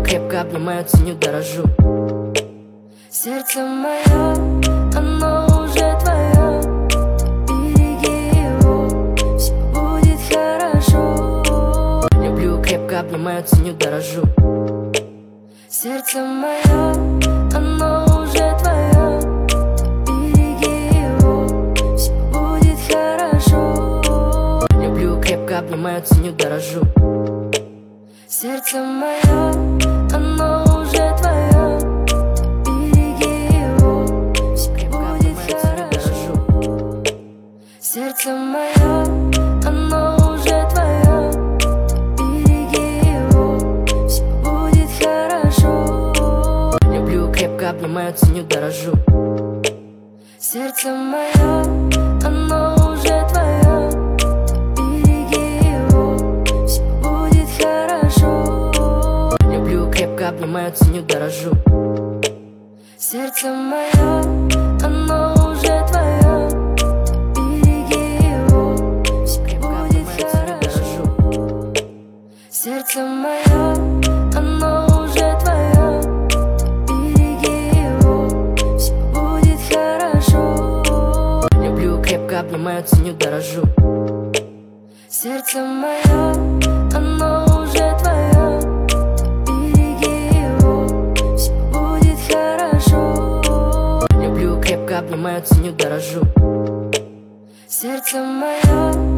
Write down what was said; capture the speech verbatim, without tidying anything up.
крепко обнимаю, ценю, дорожу. Сердце мое, оно уже твое, береги его, все будет хорошо. Люблю, крепко обнимаю, ценю, дорожу. Сердце мое, оно уже твое, береги его, все будет хорошо. Люблю, крепко обнимаю, ценю, дорожу. Сердце мое, оно уже твое, береги его, все будет хорошо. Сердце мое, оно уже твое, береги его, все будет хорошо. Люблю, крепко обнимаю, ценю, дорожу. Сердце мое, оно уже твое, береги его, все будет хорошо. Люблю, крепко обнимаю, ценю, дорожу. Сердце мое, оно уже твое, береги его, все будет хорошо. Сердце мое, оно уже твое, береги его, все будет хорошо. Люблю, крепко обнимаю, ценю, дорожу. Сердце мое, оно уже твое, береги его, все будет хорошо. Люблю, крепко обнимаю, ценю, дорожу. Сердце мое,